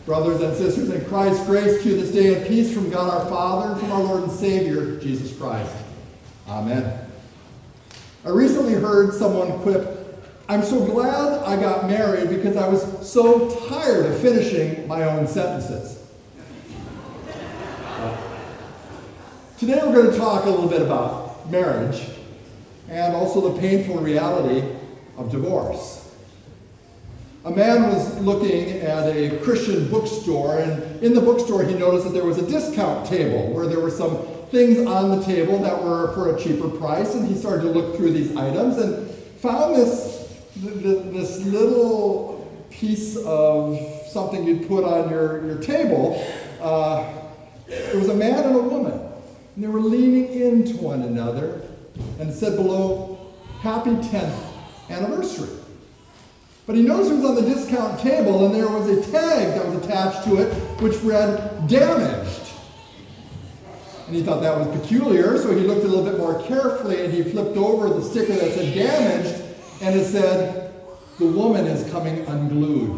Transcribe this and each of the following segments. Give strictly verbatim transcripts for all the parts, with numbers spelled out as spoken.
Brothers and sisters in Christ, grace to you this day and peace from God our Father and from our Lord and Savior, Jesus Christ. Amen. I recently heard someone quip, "I'm so glad I got married because I was so tired of finishing my own sentences." Well, today we're going to talk a little bit about marriage and also the painful reality of divorce. A man was looking at a Christian bookstore, and in the bookstore he noticed that there was a discount table where there were some things on the table that were for a cheaper price, and he started to look through these items and found this, this little piece of something you'd put on your, your table. Uh, it was a man and a woman, and they were leaning into one another, and it said below, "Happy tenth anniversary." But he noticed it was on the discount table, and there was a tag that was attached to it which read, "Damaged." And he thought that was peculiar, so he looked a little bit more carefully, and he flipped over the sticker that said "Damaged," and it said, "The woman is coming unglued."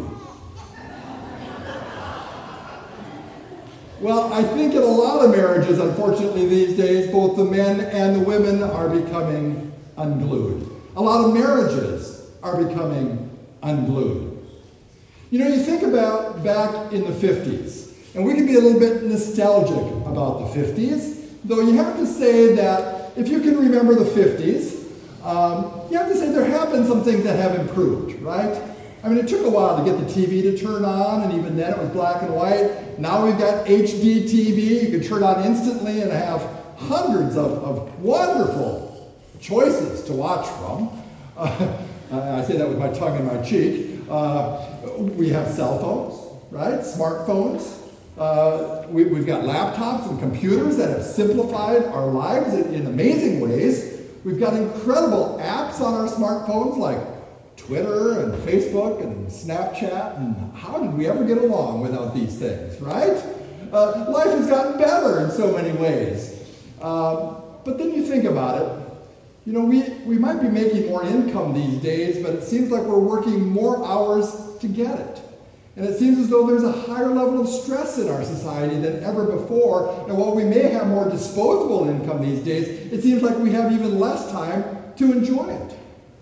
Well, I think in a lot of marriages, unfortunately, these days, both the men and the women are becoming unglued. A lot of marriages are becoming unglued. You know, you think about back in the fifties, and we can be a little bit nostalgic about the fifties, though you have to say that if you can remember the fifties, um, you have to say there have been some things that have improved, right? I mean, it took a while to get the T V to turn on, and even then it was black and white. Now we've got H D T V. You can turn on instantly and have hundreds of, of wonderful choices to watch from. Uh, I say that with my tongue in my cheek. Uh, we have cell phones, right? Smartphones. Uh, we, we've got laptops and computers that have simplified our lives in, in amazing ways. We've got incredible apps on our smartphones like Twitter and Facebook and Snapchat, and how did we ever get along without these things, right? Uh, life has gotten better in so many ways. Uh, but then you think about it, you know, we, we might be making more income these days, but it seems like we're working more hours to get it. And it seems as though there's a higher level of stress in our society than ever before. And while we may have more disposable income these days, it seems like we have even less time to enjoy it.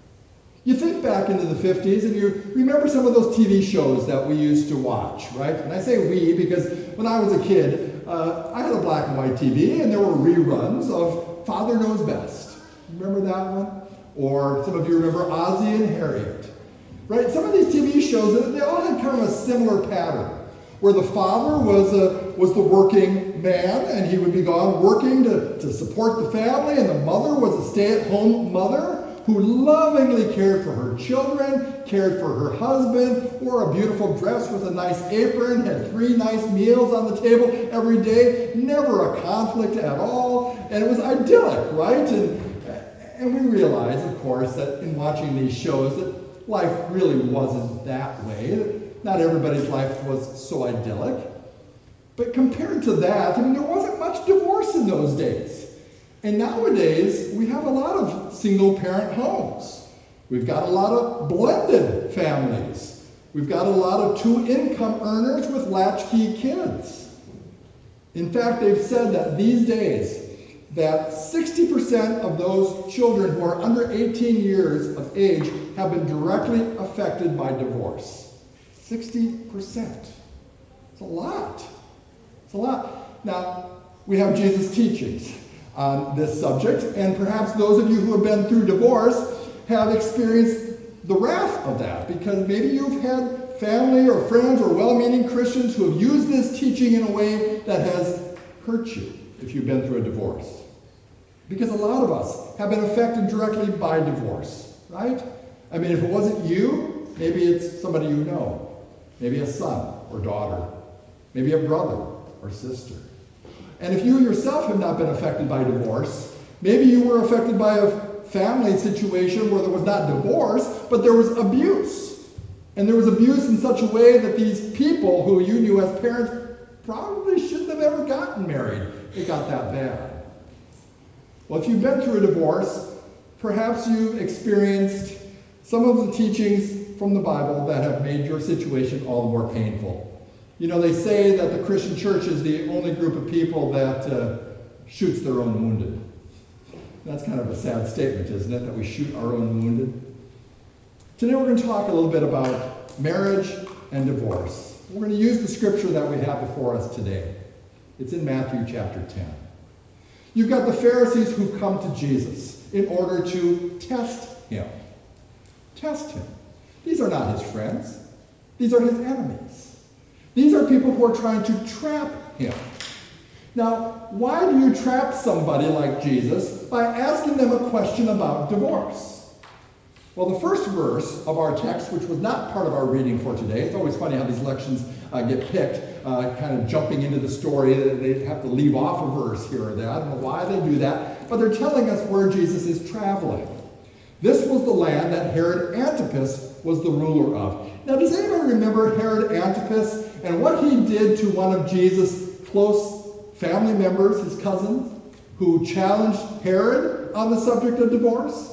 You think back into the fifties and you remember some of those T V shows that we used to watch, right? And I say we because when I was a kid, uh, I had a black and white T V and there were reruns of Father Knows Best. Remember that one? Or some of you remember Ozzie and Harriet, right? Some of these T V shows, they all had kind of a similar pattern where the father was, a, was the working man and he would be gone working to, to support the family, and the mother was a stay-at-home mother who lovingly cared for her children, cared for her husband, wore a beautiful dress with a nice apron, had three nice meals on the table every day, never a conflict at all, and it was idyllic, right? And, and we realize, of course, that in watching these shows that life really wasn't that way, that not everybody's life was so idyllic. But compared to that, I mean, there wasn't much divorce in those days. And nowadays, we have a lot of single-parent homes. We've got a lot of blended families. We've got a lot of two-income earners with latchkey kids. In fact, they've said that these days, that sixty percent of those children who are under eighteen years of age have been directly affected by divorce. sixty percent. It's a lot. It's a lot. Now, we have Jesus' teachings on this subject, and perhaps those of you who have been through divorce have experienced the wrath of that, because maybe you've had family or friends or well-meaning Christians who have used this teaching in a way that has hurt you if you've been through a divorce. Because a lot of us have been affected directly by divorce, right? I mean, if it wasn't you, maybe it's somebody you know, maybe a son or daughter, maybe a brother or sister. And if you yourself have not been affected by divorce, maybe you were affected by a family situation where there was not divorce, but there was abuse. And there was abuse in such a way that these people who you knew as parents probably shouldn't have ever gotten married. It got that bad. Well, if you've been through a divorce, perhaps you've experienced some of the teachings from the Bible that have made your situation all the more painful. You know, they say that the Christian church is the only group of people that uh, shoots their own wounded. That's kind of a sad statement, isn't it, that we shoot our own wounded? Today we're going to talk a little bit about marriage and divorce. We're going to use the scripture that we have before us today. It's in Matthew chapter ten. You've got the Pharisees who come to Jesus in order to test him. Test him. These are not his friends. These are his enemies. These are people who are trying to trap him. Now, why do you trap somebody like Jesus by asking them a question about divorce? Well, the first verse of our text, which was not part of our reading for today, it's always funny how these lections uh, get picked, uh, kind of jumping into the story. They have to leave off a verse here or there. I don't know why they do that, but they're telling us where Jesus is traveling. This was the land that Herod Antipas was the ruler of. Now, does anybody remember Herod Antipas and what he did to one of Jesus' close family members, his cousin, who challenged Herod on the subject of divorce?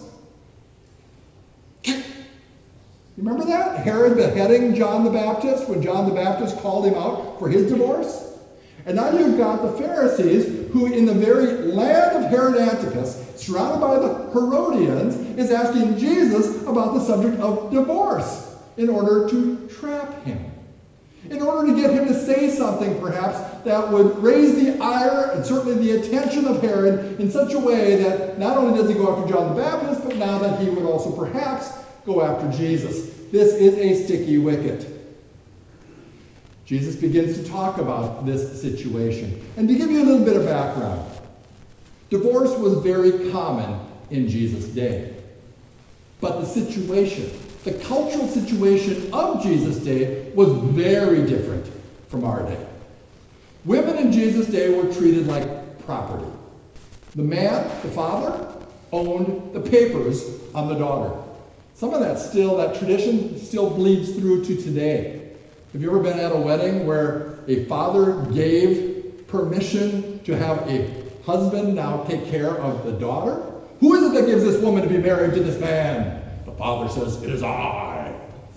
You remember that? Herod beheading John the Baptist when John the Baptist called him out for his divorce? And now you've got the Pharisees who, in the very land of Herod Antipas, surrounded by the Herodians, is asking Jesus about the subject of divorce in order to trap him. In order to get him to say something, perhaps, that would raise the ire and certainly the attention of Herod in such a way that not only does he go after John the Baptist, but now that he would also perhaps go after Jesus. This is a sticky wicket. Jesus begins to talk about this situation. And to give you a little bit of background, divorce was very common in Jesus' day. But the situation, the cultural situation of Jesus' day was very different from our day. Women in Jesus' day were treated like property. The man, the father, owned the papers on the daughter. Some of that still, that tradition still bleeds through to today. Have you ever been at a wedding where a father gave permission to have a husband now take care of the daughter? Who is it that gives this woman to be married to this man? The father says, "It is I.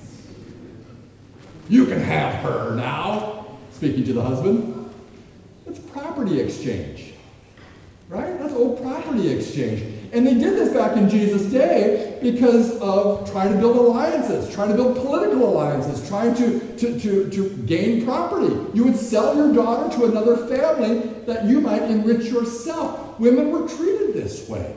You can have her now," speaking to the husband. It's property exchange, right? That's old property exchange. And they did this back in Jesus' day because of trying to build alliances, trying to build political alliances, trying to, to, to, to gain property. You would sell your daughter to another family that you might enrich yourself. Women were treated this way.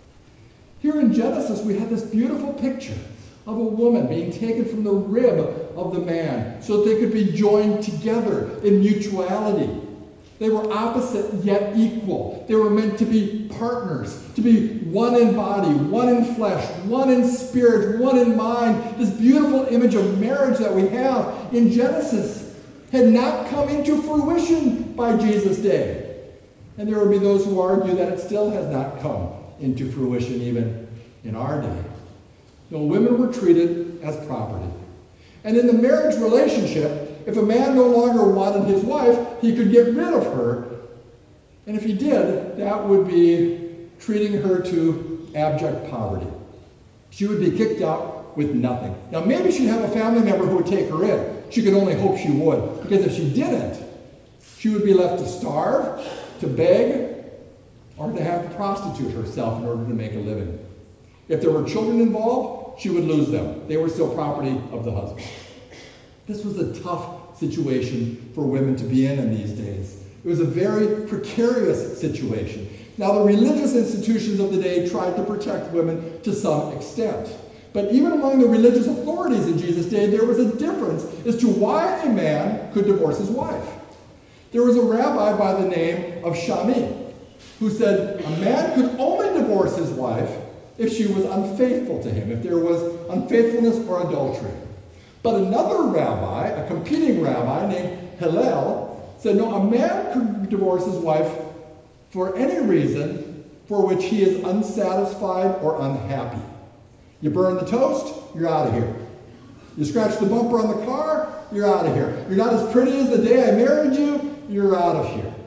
Here in Genesis, we have this beautiful picture of a woman being taken from the rib of the man so that they could be joined together in mutuality. They were opposite yet equal. They were meant to be partners, to be one in body, one in flesh, one in spirit, one in mind. This beautiful image of marriage that we have in Genesis had not come into fruition by Jesus' day. And there would be those who argue that it still has not come into fruition even in our day. No, women were treated as property. And in the marriage relationship, if a man no longer wanted his wife, he could get rid of her. And if he did, that would be treating her to abject poverty. She would be kicked out with nothing. Now, maybe she'd have a family member who would take her in. She could only hope she would, because if she didn't, she would be left to starve, to beg, or to have to prostitute herself in order to make a living. If there were children involved, she would lose them. They were still property of the husband. This was a tough situation for women to be in in these days. It was a very precarious situation. Now, the religious institutions of the day tried to protect women to some extent. But even among the religious authorities in Jesus' day, there was a difference as to why a man could divorce his wife. There was a rabbi by the name of Shammai who said a man could only divorce his wife if she was unfaithful to him, if there was unfaithfulness or adultery. But another rabbi, a competing rabbi named Hillel, said no, a man could divorce his wife for any reason for which he is unsatisfied or unhappy. You burn the toast, you're out of here. You scratch the bumper on the car, you're out of here. You're not as pretty as the day I married you, you're out of here.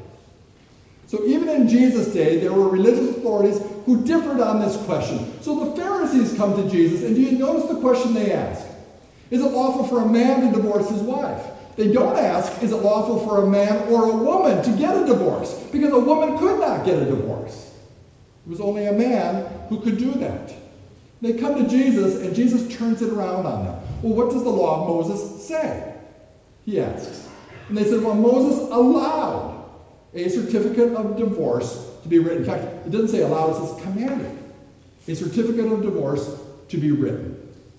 So even in Jesus' day, there were religious authorities who differed on this question. So the Pharisees come to Jesus, and do you notice the question they ask? Is it lawful for a man to divorce his wife? They don't ask, is it lawful for a man or a woman to get a divorce? Because a woman could not get a divorce. It was only a man who could do that. They come to Jesus, and Jesus turns it around on them. Well, what does the law of Moses say? He asks. And they said, well, Moses allowed a certificate of divorce to be written. In fact, it doesn't say allowed, it says commanded. A certificate of divorce to be written.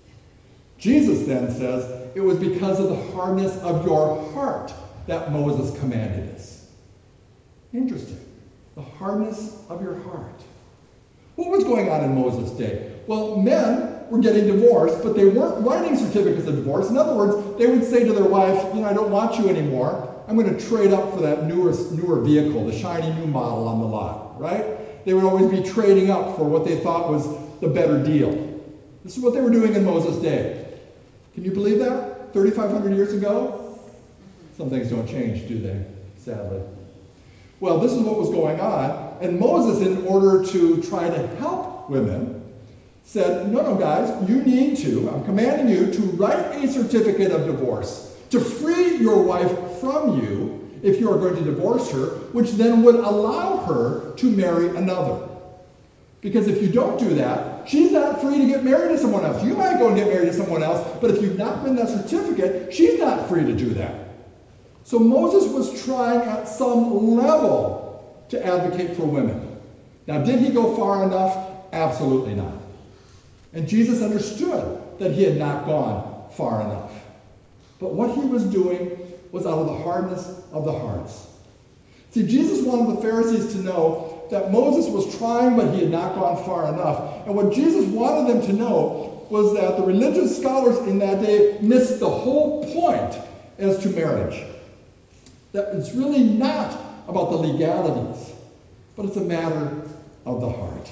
Jesus then says, it was because of the hardness of your heart that Moses commanded this. Interesting. The hardness of your heart. What was going on in Moses' day? Well, men were getting divorced, but they weren't writing certificates of divorce. In other words, they would say to their wife, you know, I don't want you anymore. I'm going to trade up for that newer, newer vehicle, the shiny new model on the lot, right? They would always be trading up for what they thought was the better deal. This is what they were doing in Moses' day. Can you believe that? thirty-five hundred years ago? Some things don't change, do they? Sadly. Well, this is what was going on. And Moses, in order to try to help women, said, no, no, guys, you need to, I'm commanding you to write a certificate of divorce to free your wife from you if you are going to divorce her, which then would allow her to marry another. Because if you don't do that, she's not free to get married to someone else. You might go and get married to someone else, but if you've not written that certificate, she's not free to do that. So Moses was trying at some level to advocate for women. Now, did he go far enough? Absolutely not. And Jesus understood that he had not gone far enough. But what he was doing was out of the hardness of the hearts. See, Jesus wanted the Pharisees to know that Moses was trying, but he had not gone far enough. And what Jesus wanted them to know was that the religious scholars in that day missed the whole point as to marriage. That it's really not about the legalities, but it's a matter of the heart.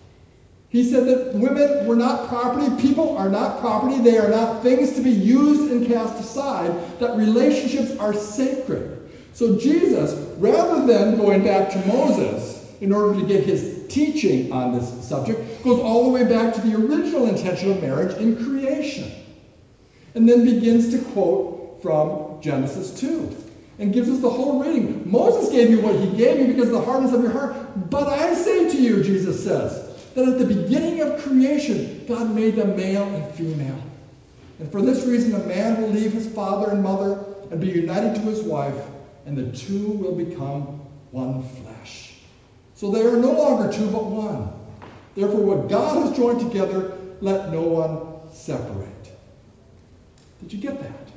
He said that women were not property, people are not property, they are not things to be used and cast aside, that relationships are sacred. So Jesus, rather than going back to Moses in order to get his teaching on this subject, goes all the way back to the original intention of marriage in creation. And then begins to quote from Genesis two. And gives us the whole reading. Moses gave you what he gave you because of the hardness of your heart. But I say to you, Jesus says, that at the beginning of creation, God made them male and female. And for this reason, a man will leave his father and mother and be united to his wife, and the two will become one flesh. So they are no longer two, but one. Therefore, what God has joined together, let no one separate. Did you get that?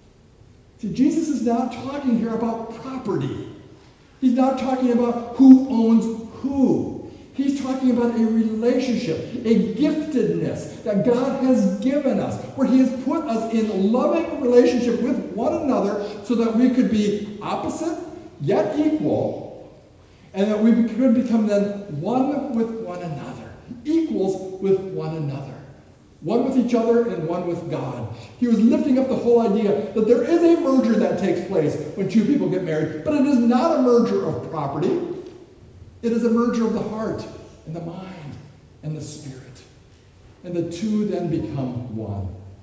See, Jesus is not talking here about property. He's not talking about who owns who. He's talking about a relationship, a giftedness that God has given us, where he has put us in loving relationship with one another so that we could be opposite, yet equal, and that we could become then one with one another, equals with one another. One with each other and one with God. He was lifting up the whole idea that there is a merger that takes place when two people get married, but it is not a merger of property. It is a merger of the heart and the mind and the spirit. And the two then become one.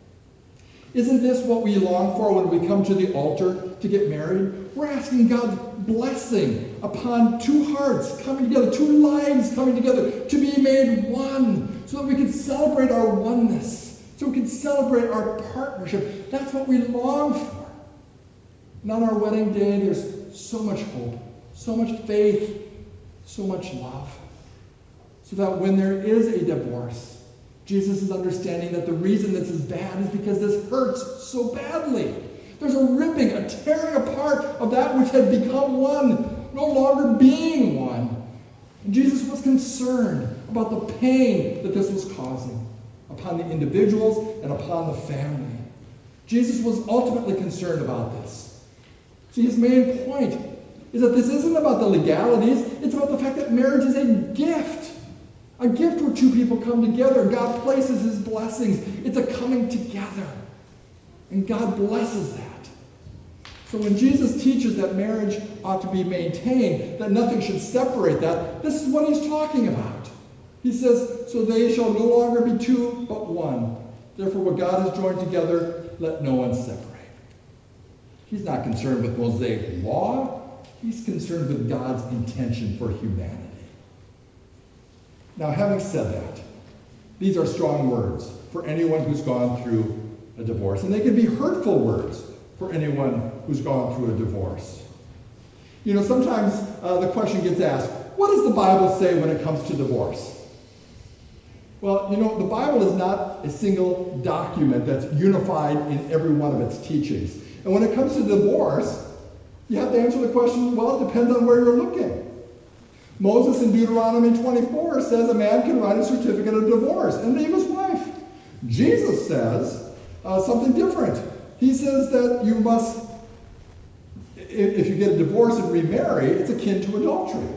Isn't this what we long for when we come to the altar to get married? We're asking God's blessing upon two hearts coming together, two lives coming together to be made one so that we can celebrate our oneness, so we can celebrate our partnership. That's what we long for. And on our wedding day, there's so much hope, so much faith, so much love. So that when there is a divorce, Jesus is understanding that the reason this is bad is because this hurts so badly. There's a ripping, a tearing apart of that which had become one, no longer being one. And Jesus was concerned about the pain that this was causing upon the individuals and upon the family. Jesus was ultimately concerned about this. See, his main point is that this isn't about the legalities, it's about the fact that marriage is a gift. A gift where two people come together. God places his blessings. It's a coming together. And God blesses that. So when Jesus teaches that marriage ought to be maintained, that nothing should separate that, this is what he's talking about. He says, so they shall no longer be two, but one. Therefore, what God has joined together, let no one separate. He's not concerned with Mosaic law. He's concerned with God's intention for humanity. Now, having said that, these are strong words for anyone who's gone through a divorce, and they can be hurtful words for anyone who's gone through a divorce. You know, sometimes uh, the question gets asked, what does the Bible say when it comes to divorce? Well, you know, the Bible is not a single document that's unified in every one of its teachings. And when it comes to divorce, you have to answer the question, well, it depends on where you're looking. Moses in Deuteronomy twenty-four says a man can write a certificate of divorce and leave his wife. Jesus says uh, something different. He says that you must, if you get a divorce and remarry, it's akin to adultery.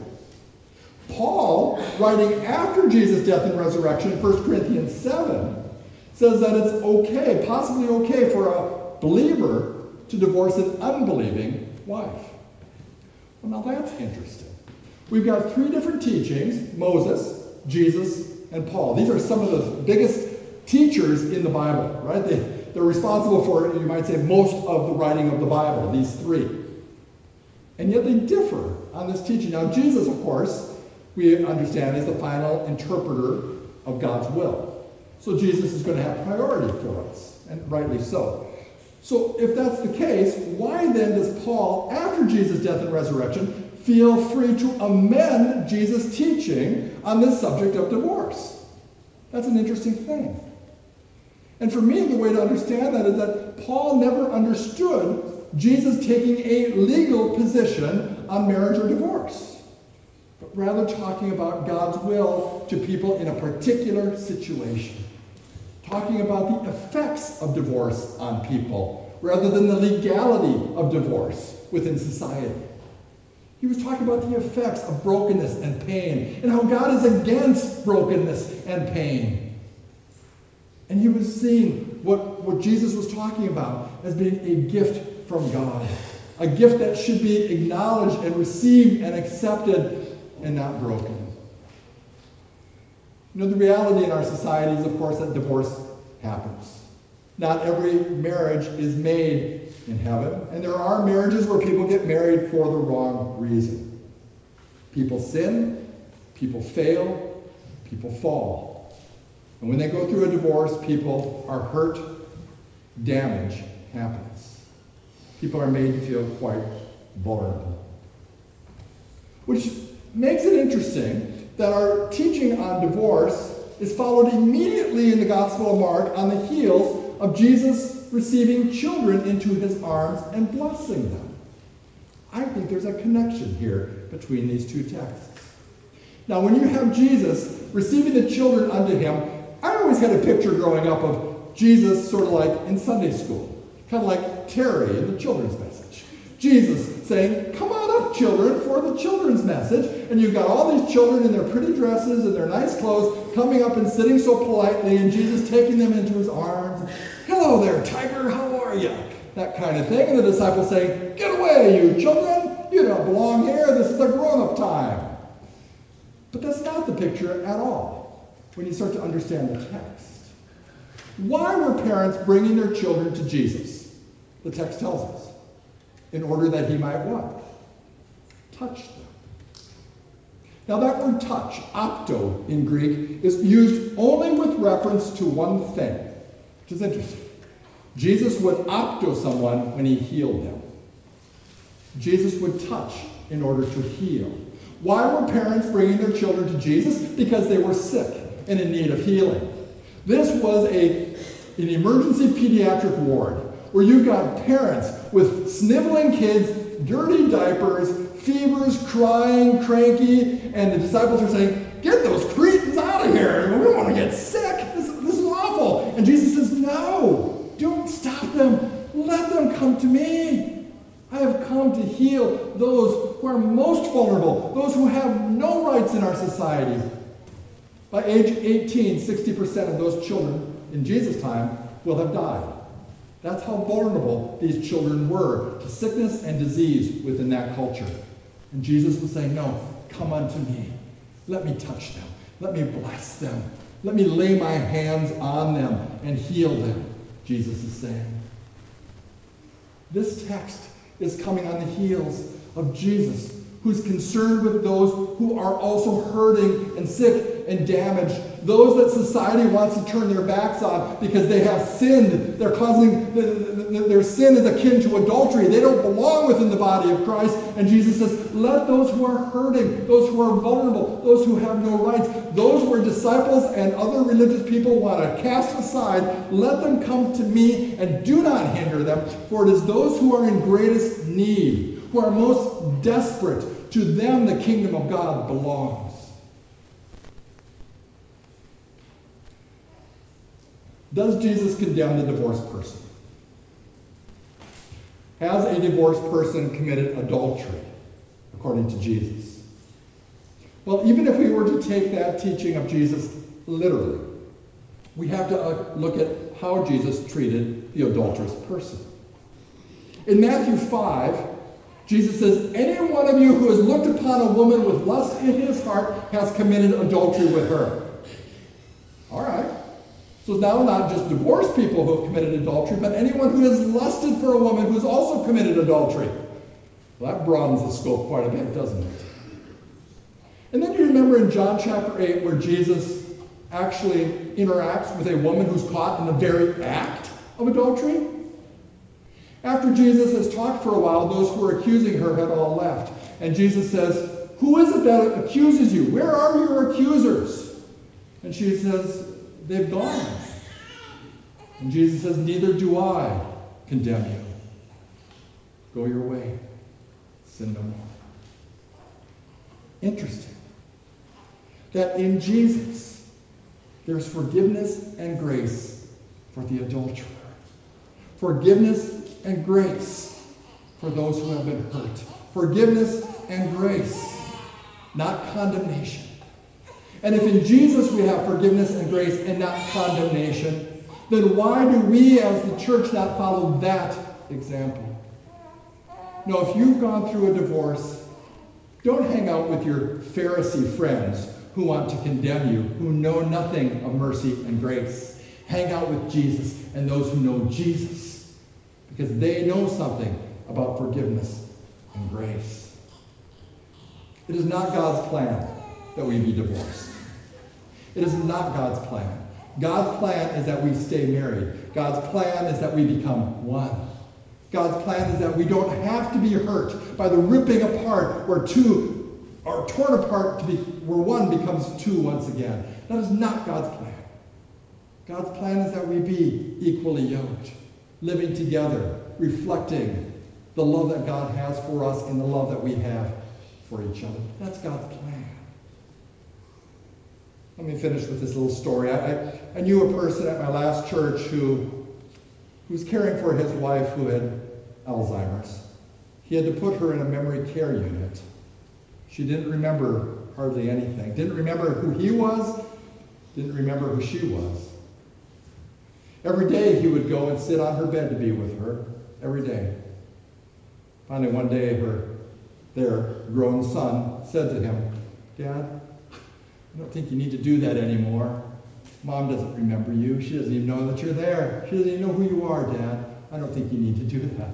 Paul, writing after Jesus' death and resurrection in First Corinthians seven, says that it's okay, possibly okay for a believer to divorce an unbelieving wife. Well, now that's interesting. We've got three different teachings, Moses, Jesus, and Paul. These are some of the biggest teachers in the Bible, right? They, they're responsible for, you might say, most of the writing of the Bible, these three. And yet they differ on this teaching. Now, Jesus, of course, we understand is the final interpreter of God's will. So Jesus is going to have priority for us, and rightly so. So if that's the case, why then does Paul, after Jesus' death and resurrection, feel free to amend Jesus' teaching on this subject of divorce? That's an interesting thing. And for me, the way to understand that is that Paul never understood Jesus taking a legal position on marriage or divorce, but rather talking about God's will to people in a particular situation. Talking about the effects of divorce on people, rather than the legality of divorce within society. He was talking about the effects of brokenness and pain, and how God is against brokenness and pain. And he was seeing what, what Jesus was talking about as being a gift from God, a gift that should be acknowledged and received and accepted and not broken. You know, the reality in our society is, of course, that divorce happens. Not every marriage is made in heaven, and there are marriages where people get married for the wrong reason. People sin, people fail, people fall. And when they go through a divorce, people are hurt, damage happens. People are made to feel quite vulnerable. Which makes it interesting that our teaching on divorce is followed immediately in the Gospel of Mark on the heels of Jesus receiving children into his arms and blessing them. I think there's a connection here between these two texts. Now, when you have Jesus receiving the children unto him, I always had a picture growing up of Jesus sort of like in Sunday school, kind of like Terry in the children's message. Jesus saying, come on up, children, for the children's message. And you've got all these children in their pretty dresses and their nice clothes coming up and sitting so politely, and Jesus taking them into his arms. Hello there, tiger, how are you? That kind of thing. And the disciples saying, get away, you children. You don't belong here. This is a grown-up time. But that's not the picture at all when you start to understand the text. Why were parents bringing their children to Jesus? The text tells us. In order that he might what? Touch them. Now that word touch, opto in Greek, is used only with reference to one thing, which is interesting. Jesus would opto someone when he healed them. Jesus would touch in order to heal. Why were parents bringing their children to Jesus? Because they were sick and in need of healing. This was a, an emergency pediatric ward where you've got parents with sniveling kids, dirty diapers, fevers, crying, cranky, and the disciples are saying, get those cretins out of here. We don't want to get sick. This, this is awful. And Jesus says, no, don't stop them. Let them come to me. I have come to heal those who are most vulnerable, those who have no rights in our society. By age eighteen, sixty percent of those children in Jesus' time will have died. That's how vulnerable these children were to sickness and disease within that culture. And Jesus was saying, no, come unto me. Let me touch them. Let me bless them. Let me lay my hands on them and heal them, Jesus is saying. This text is coming on the heels of Jesus, who's concerned with those who are also hurting and sick and damaged, those that society wants to turn their backs on because they have sinned. They're causing, their sin is akin to adultery. They don't belong within the body of Christ. And Jesus says, let those who are hurting, those who are vulnerable, those who have no rights, those where disciples and other religious people want to cast aside, let them come to me and do not hinder them, for it is those who are in greatest need, who are most desperate. To them the kingdom of God belongs. Does Jesus condemn the divorced person? Has a divorced person committed adultery, according to Jesus? Well, even if we were to take that teaching of Jesus literally, we have to uh, look at how Jesus treated the adulterous person. In Matthew five, Jesus says, any one of you who has looked upon a woman with lust in his heart has committed adultery with her. All right. So it's now not just divorced people who have committed adultery, but anyone who has lusted for a woman who has also committed adultery. Well, that broadens the scope quite a bit, doesn't it? And then you remember in John chapter eight where Jesus actually interacts with a woman who's caught in the very act of adultery. After Jesus has talked for a while, those who were accusing her had all left. And Jesus says, who is it that accuses you? Where are your accusers? And she says, they've gone. And Jesus says, neither do I condemn you. Go your way. Sin no more. Interesting that in Jesus there's forgiveness and grace for the adulterer. Forgiveness and grace for those who have been hurt. Forgiveness and grace, not condemnation. And if in Jesus we have forgiveness and grace and not condemnation, then why do we as the church not follow that example? No, if you've gone through a divorce, don't hang out with your Pharisee friends who want to condemn you, who know nothing of mercy and grace. Hang out with Jesus and those who know Jesus, because they know something about forgiveness and grace. It is not God's plan that we be divorced. It is not God's plan. God's plan is that we stay married. God's plan is that we become one. God's plan is that we don't have to be hurt by the ripping apart where two are torn apart to be, where one becomes two once again. That is not God's plan. God's plan is that we be equally yoked, living together, reflecting the love that God has for us and the love that we have for each other. That's God's plan. Let me finish with this little story. I, I, I knew a person at my last church who, who was caring for his wife who had Alzheimer's. He had to put her in a memory care unit. She didn't remember hardly anything. Didn't remember who he was. Didn't remember who she was. Every day he would go and sit on her bed to be with her. Every day. Finally one day her, their grown son said to him, Dad, I don't think you need to do that anymore. Mom doesn't remember you. She doesn't even know that you're there. She doesn't even know who you are, Dad. I don't think you need to do that.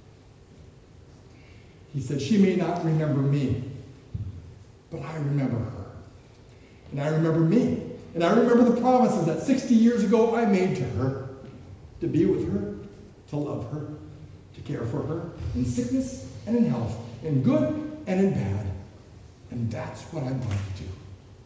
He said, she may not remember me, but I remember her. And I remember me. And I remember the promises that sixty years ago I made to her, to be with her, to love her, to care for her in sickness and in health, in good and in bad. And that's what I'm going to do.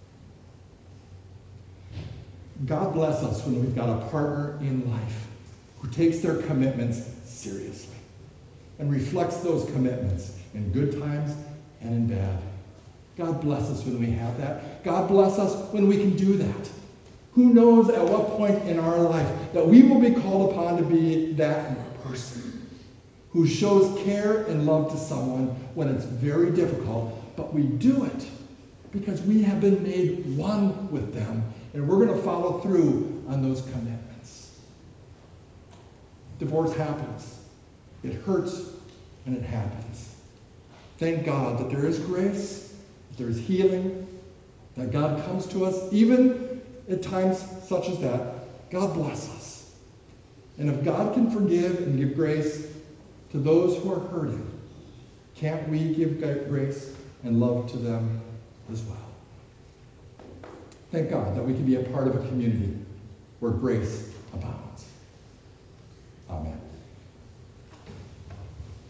God bless us when we've got a partner in life who takes their commitments seriously and reflects those commitments in good times and in bad. God bless us when we have that. God bless us when we can do that. Who knows at what point in our life that we will be called upon to be that person who shows care and love to someone when it's very difficult, but we do it because we have been made one with them, and we're going to follow through on those commitments. Divorce happens. It hurts, and it happens. Thank God that there is grace, that there is healing, that God comes to us even at times such as that. God bless us. And if God can forgive and give grace, to those who are hurting, can't we give grace and love to them as well? Thank God that we can be a part of a community where grace abounds.